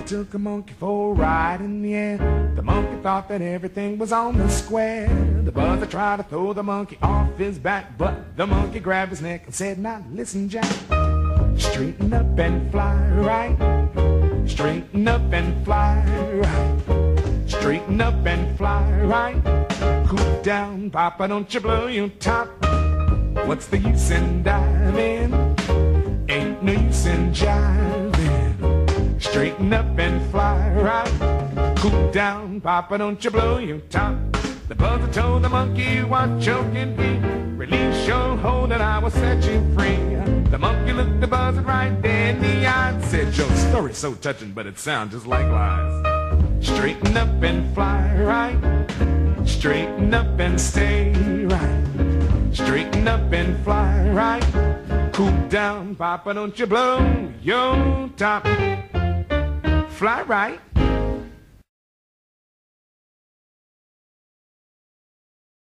took a monkey for a ride in the air. The monkey thought that everything was on the square. The buzzer tried to throw the monkey off his back, but the monkey grabbed his neck and said, "Now listen, Jack, straighten up and fly right. Straighten up and fly right. Straighten up and fly right. Cool down, Papa, don't you blow your top. What's the use in diving? Ain't no use in jiving. Straighten up and fly right. Cool down, Papa, don't you blow your top." The buzzer told the monkey, "What choking be? Release your hold and I will set you free." The monkey looked the buzzer right there in the eye and said, "Your story's so touching, but it sounds just like lies. Straighten up and fly right. Straighten up and stay right. Straighten up and fly right. Cool down, Papa, don't you blow your top. Fly right."